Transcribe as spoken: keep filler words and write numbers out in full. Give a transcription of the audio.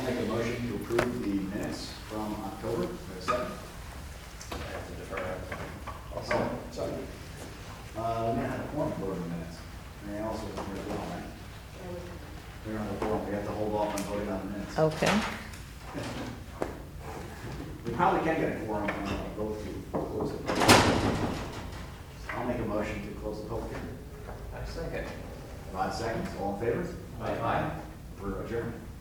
I'll make a motion to approve the minutes from October, for a second. I have to defer. Oh, sorry. Uh, we had a form for the minutes. And they also was here as well, right? We're on the form, we have to hold off on voting on the minutes. Okay. We probably can get a quorum and uh, go to close it. I'll make a motion to close the public hearing. I second. Five seconds, all in favor? Aye. For adjournment.